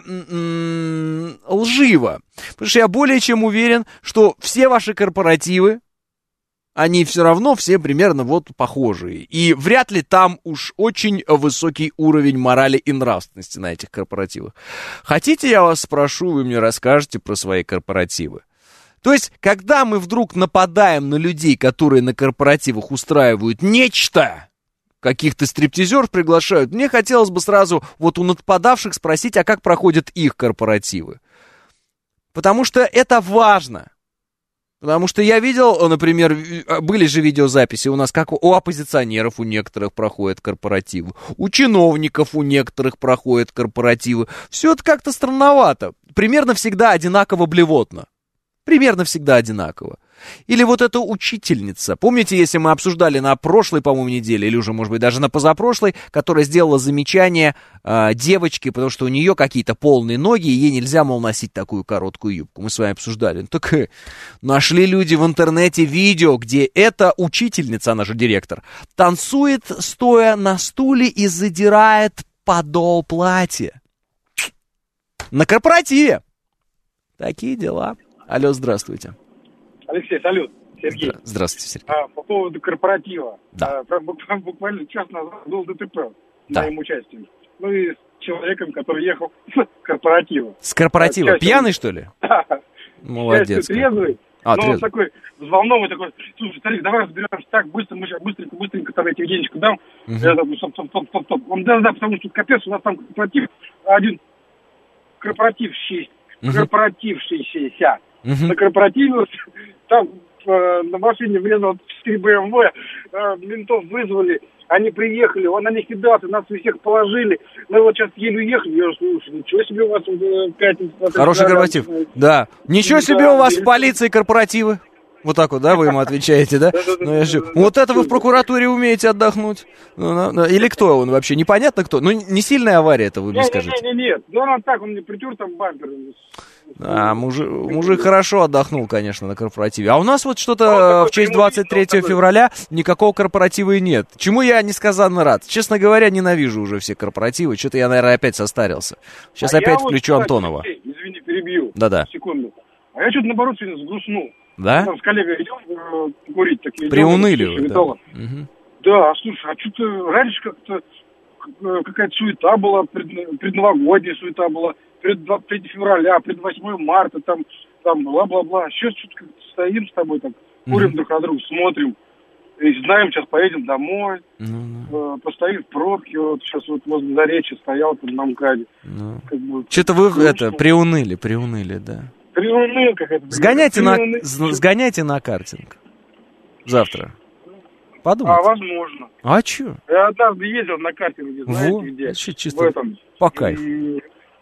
лживо. Потому что я более чем уверен, что все ваши корпоративы, они все равно все примерно вот похожие. И вряд ли там уж очень высокий уровень морали и нравственности на этих корпоративах. Хотите, я вас спрошу, вы мне расскажете про свои корпоративы? То есть, когда мы вдруг нападаем на людей, которые на корпоративах устраивают нечто, каких-то стриптизеров приглашают, мне хотелось бы сразу вот у нападавших спросить, а как проходят их корпоративы? Потому что это важно. Потому что я видел, например, были же видеозаписи у нас, как у оппозиционеров у некоторых проходят корпоративы, у чиновников у некоторых проходят корпоративы. Все это как-то странновато. Примерно всегда одинаково блевотно. Примерно всегда одинаково. Или вот эта учительница. Помните, если мы обсуждали на прошлой, по-моему, неделе, или уже, может быть, даже на позапрошлой, которая сделала замечание девочке, потому что у нее какие-то полные ноги, и ей нельзя, мол, носить такую короткую юбку. Мы с вами обсуждали. Ну, так нашли люди в интернете видео, где эта учительница, она же директор, танцует, стоя на стуле и задирает подол платья. На корпоративе. Такие дела. Алло, здравствуйте. Алексей, салют. Сергей. Здравствуйте, Сергей. По поводу корпоратива. Да. Буквально час назад был ДТП с Да. моим участием. Ну и с человеком, который ехал с корпоратива. С корпоратива? Пьяный, что ли? Да. Молодец. Трезвый. Но трезвый. Он такой взволнованный, такой, слушай, старик, давай разберемся так, быстро, мы сейчас быстренько там эти денежку дам. Я такой, стоп. Он, да, потому что капец, у нас там корпоратив, корпоратившийся. На корпоративе, там на машине врезал 4 БМВ, ментов вызвали, они приехали, он на них кидался, нас всех положили. Мы вот сейчас еле уехали, я слушай, ничего себе у вас пятница. Хороший корпоратив, да. Ничего себе у вас в полиции корпоративы. Вот так вот, да, вы ему отвечаете, да? Вот это вы в прокуратуре умеете отдохнуть. Или кто он вообще? Непонятно кто. Ну, не сильная авария это, вы мне скажете. Нет. Ну, он так, он мне притер там бампер. Мужик хорошо отдохнул, конечно, на корпоративе. А у нас вот что-то в честь 23 февраля никакого корпоратива и нет. Чему я несказанно рад. Честно говоря, ненавижу уже все корпоративы. Что-то я, наверное, опять состарился. Сейчас опять включу Антонова. Извини, перебью. Да-да. Секунду. А я что-то, наоборот, сегодня сгрустнул. Да? Там с коллегой идем курить. Приуныли. Да, слушай, а что-то раньше как-то какая-то суета была, предновогодняя суета была, пред 23 февраля, пред 8 марта, там бла-бла-бла. Сейчас что-то как-то стоим с тобой, так, курим друг на друга, смотрим, и знаем, сейчас поедем домой, постоим в пробке, вот сейчас вот возле Заречья стоял там на МКАДе. Как бы, что-то вы приуныли, да. Приуныл какая-то. Сгоняйте на картинг. Завтра. Подумайте. Возможно. А чё? Я однажды ездил на картинге, знаете, где? Чисто по кайфу.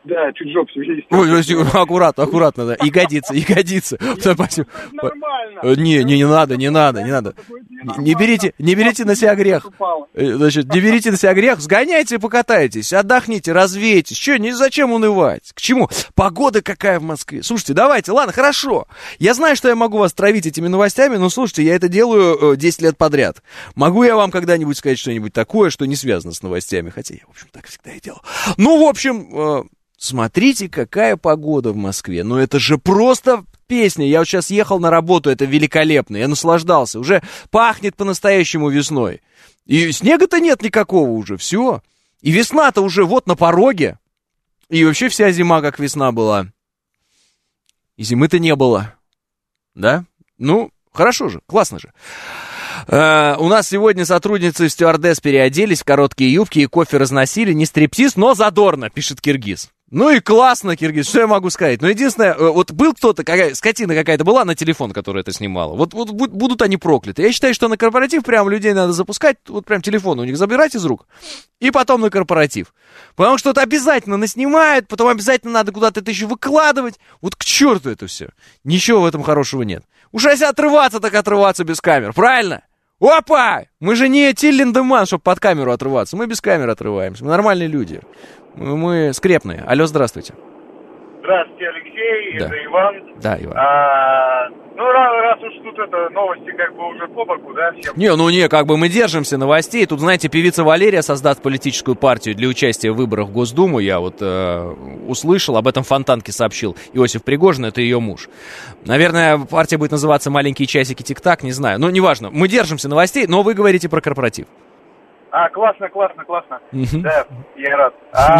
Да, чуть жопу свели. Ой, аккуратно, да. Ягодица. Спасибо. Нормально. Не надо. Не берите на себя грех. Значит, не берите на себя грех, сгоняйте и покатайтесь, отдохните, развейтесь. Че, зачем унывать? К чему? Погода какая в Москве. Слушайте, давайте, ладно, хорошо. Я знаю, что я могу вас травить этими новостями, но слушайте, я это делаю 10 лет подряд. Могу я вам когда-нибудь сказать что-нибудь такое, что не связано с новостями? Хотя я, в общем, так всегда и делал. Ну, в общем... Смотрите, какая погода в Москве. Ну, это же просто песня. Я вот сейчас ехал на работу, это великолепно. Я наслаждался. Уже пахнет по-настоящему весной. И снега-то нет никакого уже, все. И весна-то уже вот на пороге. И вообще вся зима как весна была. И зимы-то не было. Да? Ну, хорошо же, классно же. У нас сегодня сотрудницы стюардесс переоделись в короткие юбки и кофе разносили. Не стриптиз, но задорно, пишет Киргиз. Ну и классно, Киргиз, что я могу сказать? Но единственное, вот был кто-то, скотина какая-то была на телефон, которая это снимала. Вот будут они прокляты. Я считаю, что на корпоратив прям людей надо запускать, вот прям телефон у них забирать из рук, и потом на корпоратив. Потому что это обязательно наснимают, потом обязательно надо куда-то это еще выкладывать. Вот к черту это все. Ничего в этом хорошего нет. Уж если отрываться, так отрываться без камер, правильно? Опа! Мы же не Тиль Линдеманн, чтобы под камеру отрываться. Мы без камеры отрываемся. Мы нормальные люди. Мы скрепные. Алло, здравствуйте. Здравствуйте, Алексей. Да. Это Иван. Да, Иван. Ну, раз уж тут это новости как бы уже по боку, да, всем. Не, как бы мы держимся новостей. Тут, знаете, певица Валерия создаст политическую партию для участия в выборах в Госдуму. Я вот услышал, об этом Фонтанке сообщил Иосиф Пригожин, это ее муж. Наверное, партия будет называться «Маленькие часики тик-так», не знаю. Но неважно, мы держимся новостей, но вы говорите про корпоратив. Классно. Да, я рад.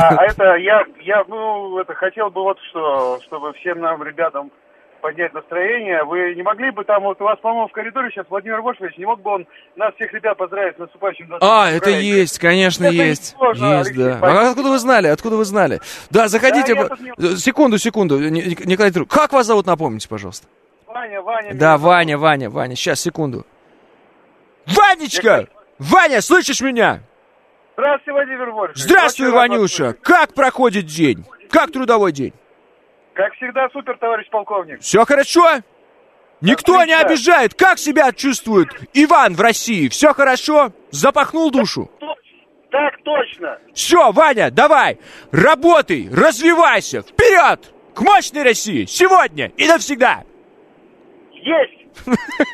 Я хотел бы вот что, чтобы всем нам, ребятам, поднять настроение. Вы не могли бы там, вот у вас, по-моему, в коридоре сейчас Владимир Вольфович, не мог бы он нас всех ребят поздравить с наступающим 20-м? Это есть, конечно, это есть. Сложно, есть, Алексей, да. Откуда вы знали? Да, заходите. Да, Секунду, Николай Петрович, как вас зовут, напомните, пожалуйста. Ваня. Да, Ваня. Сейчас, секунду. Ванечка! Ваня, слышишь меня? Здравствуйте, Владимир Вольфович. Здравствуй, Ванюша. Как проходит день? Как трудовой день? Как всегда, супер, товарищ полковник. Все хорошо? Никто не обижает. Как себя чувствует Иван в России? Все хорошо? Запахнул душу? Так точно. Все, Ваня, давай, работай, развивайся, вперед! К мощной России! Сегодня и навсегда! Есть!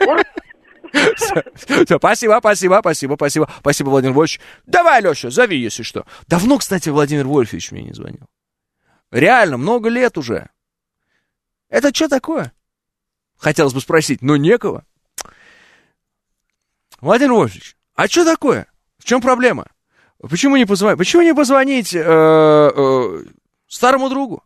Все, спасибо, Владимир Вольфович. Давай, Леша, зови, если что. Давно, кстати, Владимир Вольфович мне не звонил. Реально, много лет уже. Это что такое? Хотелось бы спросить, но некого. Владимир Вольфович, а что такое? В чем проблема? Почему не позвонить старому другу?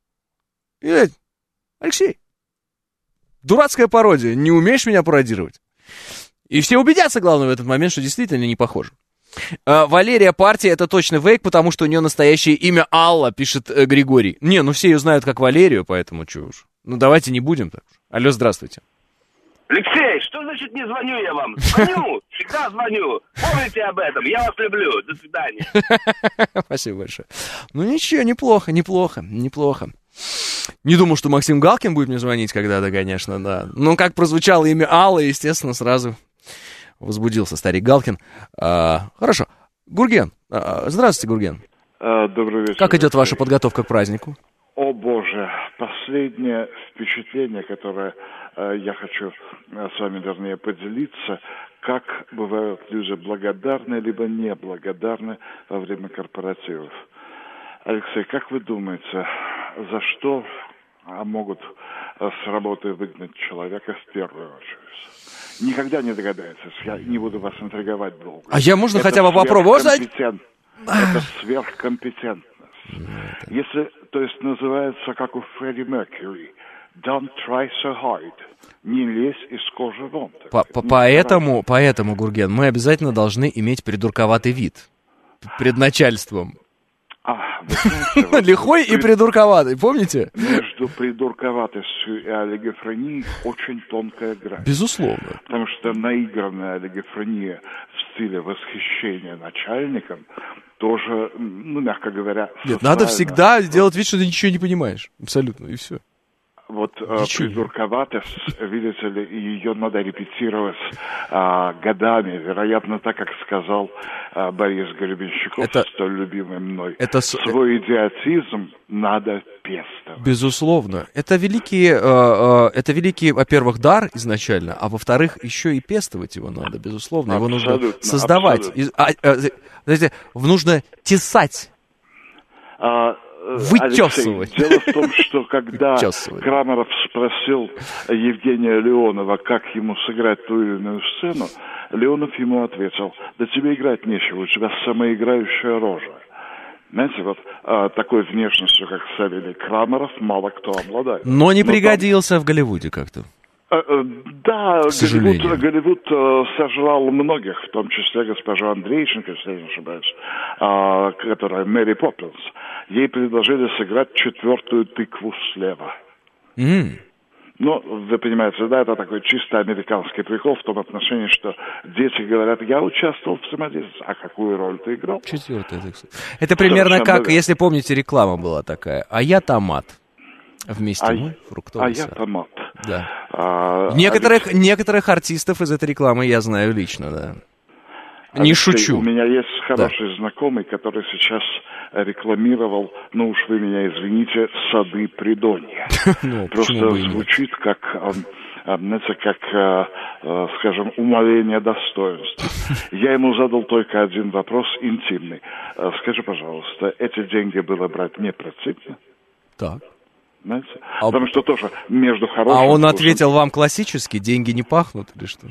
Алексей, дурацкая пародия. Не умеешь меня пародировать? И все убедятся, главное, в этот момент, что действительно не похоже. Валерия партия — это точно фейк, потому что у нее настоящее имя Алла, пишет Григорий. Все ее знают как Валерию, поэтому чего уж. Давайте не будем так. Алло, здравствуйте. Алексей, что значит не звоню я вам? Звоню, всегда звоню. Помните об этом, я вас люблю. До свидания. Спасибо большое. Ничего, неплохо. Не думал, что Максим Галкин будет мне звонить когда-то, конечно, да. Но как прозвучало имя Алла, естественно, сразу возбудился старик Галкин. Хорошо. Гурген. Здравствуйте, Гурген. Добрый вечер. Как идет ваша подготовка к празднику? О, Боже. Последнее впечатление, которое я хочу с вами, вернее, поделиться, как бывают люди благодарны либо неблагодарны во время корпоративов. Алексей, как вы думаете, за что могут с работы выгнать человека в первую очередь? Никогда не догадаетесь, я не буду вас интриговать долго. Можно хотя бы попробовать? Это сверхкомпетентность. Если, то есть, называется, как у Фредди Меркьюри, don't try so hard. Не лезь из кожи вон. Поэтому, Гурген, мы обязательно должны иметь придурковатый вид пред начальством. Лихой и придурковатый, помните? Между придурковатостью и олигофренией очень тонкая грань. Безусловно. Потому что наигранная олигофрения в стиле восхищения начальником тоже, ну, мягко говоря... Нет, надо всегда делать вид, что ты ничего не понимаешь. Абсолютно, и все. Вот придурковатость, видите ли, ее надо репетировать годами, вероятно, так, как сказал Борис Гребенщиков, столь любимый мной. Свой идиотизм надо пестовать. Безусловно. Это великий, во-первых, дар изначально, а во-вторых, еще и пестовать его надо, безусловно. Его нужно создавать. Знаете, нужно тесать. Вытесывать. Алексей, дело в том, что когда Крамаров спросил Евгения Леонова, как ему сыграть ту или иную сцену, Леонов ему ответил: да тебе играть нечего, у тебя самоиграющая рожа. Знаете, вот такой внешностью, как Савелий Крамаров, мало кто обладает. Но не пригодился в Голливуде как-то. Да, Голливуд сожрал многих, в том числе госпожу Андрейченко, если я не ошибаюсь, которая Мэри Поппинс. Ей предложили сыграть 4-ю тыкву слева. Ну, вы понимаете, да, это такой чисто американский прикол в том отношении, что дети говорят: я участвовал в самодеятельности. А какую роль ты играл? 4-я тыква. Это примерно как, если помните, реклама была такая: а я томат. Вместе мы фруктовый сад. А я томат. Да. Некоторых артистов из этой рекламы я знаю лично, да. Не шучу. У меня есть хороший знакомый, который сейчас рекламировал, ну уж вы меня извините, сады Придонья. Просто звучит как, знаете, как, скажем, умаление достоинства. Я ему задал только один вопрос интимный. Скажи, пожалуйста, эти деньги было брать не противно? Так. Знаете? Потому что тоже между хорошим... А он ответил вам классически: деньги не пахнут или что?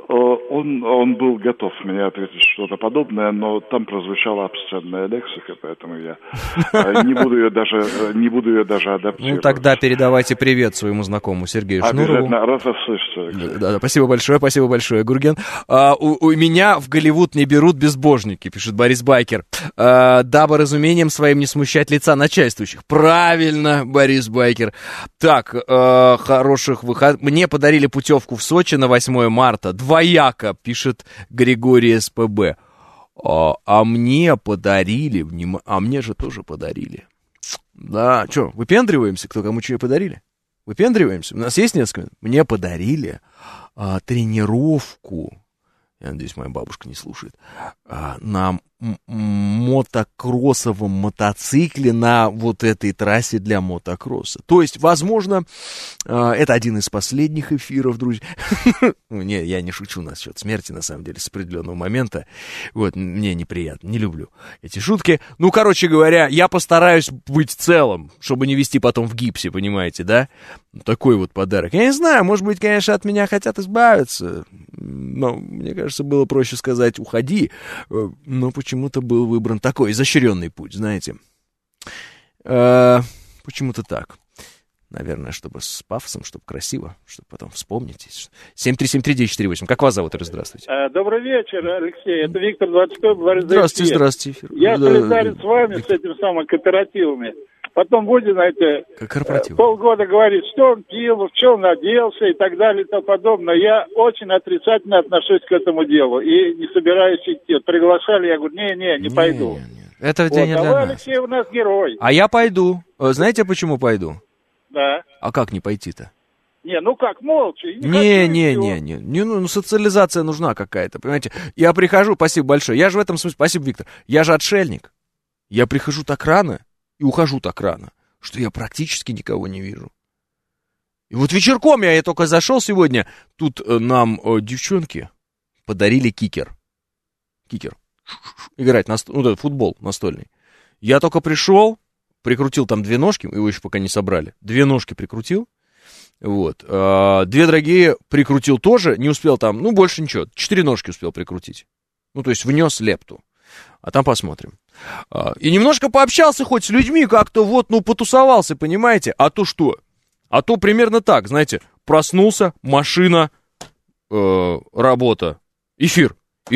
Он был готов мне ответить что-то подобное, но там прозвучала обсценная лексика, поэтому я не буду ее даже адаптировать. Ну, тогда передавайте привет своему знакомому Сергею Шнурову. Обязательно, рад вас слышать. Да, спасибо большое, Гурген. У меня в Голливуд не берут безбожники, пишет Борис Байкер, дабы разумением своим не смущать лица начальствующих. Правильно, Борис Байкер. Так, хороших выходных. Мне подарили путевку в Сочи на 8 марта. Двояко, пишет Григорий СПБ. А мне подарили, а мне же тоже подарили. Да, что, выпендриваемся, кто кому что подарили? Выпендриваемся? У нас есть несколько? Мне подарили тренировку, я надеюсь, моя бабушка не слушает, на мотокроссовом мотоцикле на вот этой трассе для мотокросса. То есть, возможно, это один из последних эфиров, друзья. Не, я не шучу насчет смерти, на самом деле, с определенного момента. Вот, мне неприятно, не люблю эти шутки. Ну, короче говоря, я постараюсь быть целым, чтобы не вести потом в гипсе, понимаете, да? Такой вот подарок. Я не знаю, может быть, конечно, от меня хотят избавиться, но мне кажется, было проще сказать: уходи, но почему-то был выбран такой изощренный путь, знаете. Почему-то так. Наверное, чтобы с пафосом, чтобы красиво, чтобы потом вспомнить. 7373948. Как вас зовут? Здравствуйте. Добрый вечер, Алексей. Это Виктор 25, говорит. Здравствуйте. Я солидарен с вами, с этими самыми кооперативами. Потом будет, знаете, полгода говорить, что он пил, в чем он оделся и так далее и тому подобное. Я очень отрицательно отношусь к этому делу и не собираюсь идти. Приглашали, я говорю, не пойду. Это день не для нас. Алексей у нас герой. А я пойду. Знаете, почему пойду? Да. А как не пойти-то? Ну как, молча. Ну, социализация нужна какая-то, понимаете? Я прихожу, спасибо большое. Я же в этом смысле, спасибо, Виктор, я же отшельник. Я прихожу так рано и ухожу так рано, что я практически никого не вижу. И вот вечерком я только зашел сегодня, тут нам девчонки подарили кикер. Играть, футбол настольный. Я только пришел, прикрутил там 2 ножки, его еще пока не собрали. 2 ножки прикрутил. Вот. 2 дорогие прикрутил тоже, не успел там, больше ничего. 4 ножки успел прикрутить. То есть внес лепту. А там посмотрим. И немножко пообщался хоть с людьми, как-то потусовался, понимаете? А то что? А то примерно так, знаете, проснулся, машина, работа, эфир,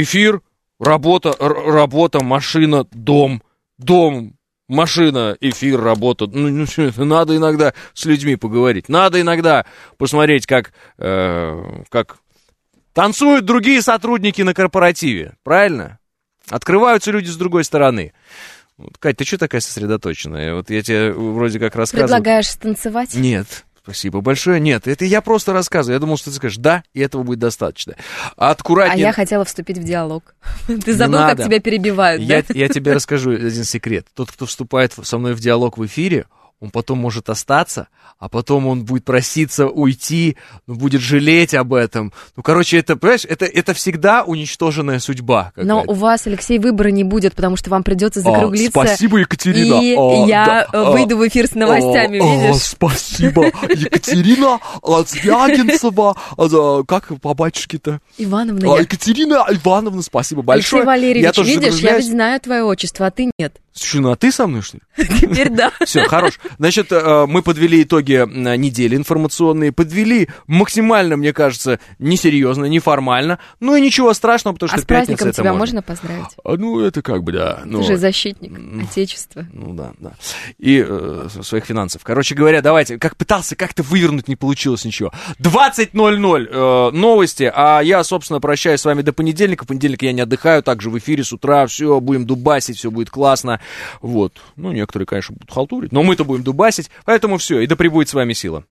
работа, машина, дом, машина, эфир, работа. Надо иногда с людьми поговорить. Надо иногда посмотреть, как танцуют другие сотрудники на корпоративе. Правильно? Открываются люди с другой стороны. Вот, Кать, ты что такая сосредоточенная? Вот я тебе вроде как рассказываю. Предлагаешь станцевать? Нет. Спасибо большое. Нет, это я просто рассказываю. Я думал, что ты скажешь «да», и этого будет достаточно. Аккуратнее. А я хотела вступить в диалог. Ты забыл, как тебя перебивают, да? Я тебе расскажу один секрет. Тот, кто вступает со мной в диалог в эфире, он потом может остаться, а потом он будет проситься уйти, будет жалеть об этом. Ну, короче, это, понимаешь, это всегда уничтоженная судьба какая-то. Но у вас, Алексей, выбора не будет, потому что вам придется закруглиться. Спасибо, Екатерина. И я выйду в эфир с новостями, видишь? Спасибо, Екатерина Звягинцева. Как по батюшке-то? Ивановна. Екатерина Ивановна, спасибо большое. Алексей Валерьевич, видишь, я ведь знаю твое отчество, а ты нет. Слушай, ну а ты со мной, что ли? Теперь да. Все, хорош. Значит, мы подвели итоги недели информационные, подвели максимально, мне кажется, несерьезно, неформально. Ну и ничего страшного, потому что пятница это можно. А с праздником тебя можно поздравить? Ну, это как бы, да. Ты же защитник Отечества. Ну да. И своих финансов. Короче говоря, давайте, как пытался как-то вывернуть, не получилось ничего. 20:00 новости, а я, собственно, прощаюсь с вами до понедельника. В понедельник я не отдыхаю, также в эфире с утра, все, будем дубасить, все будет классно. Вот. Ну, некоторые, конечно, будут халтурить, но мы-то будем дубасить. Поэтому все, и да пребудет с вами сила.